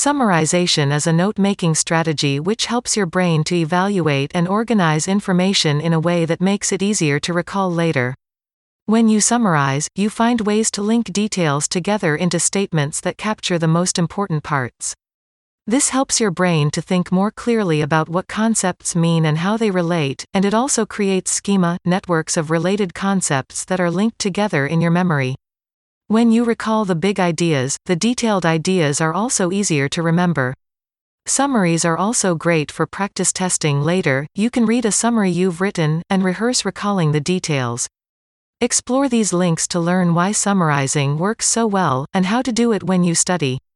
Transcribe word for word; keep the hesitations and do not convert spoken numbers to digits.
Summarization is a note-making strategy which helps your brain to evaluate and organize information in a way that makes it easier to recall later. When you summarize, you find ways to link details together into statements that capture the most important parts. This helps your brain to think more clearly about what concepts mean and how they relate, and it also creates schema, networks of related concepts that are linked together in your memory. When you recall the big ideas, the detailed ideas are also easier to remember. Summaries are also great for practice testing later. You can read a summary you've written, and rehearse recalling the details. Explore these links to learn why summarizing works so well, and how to do it when you study.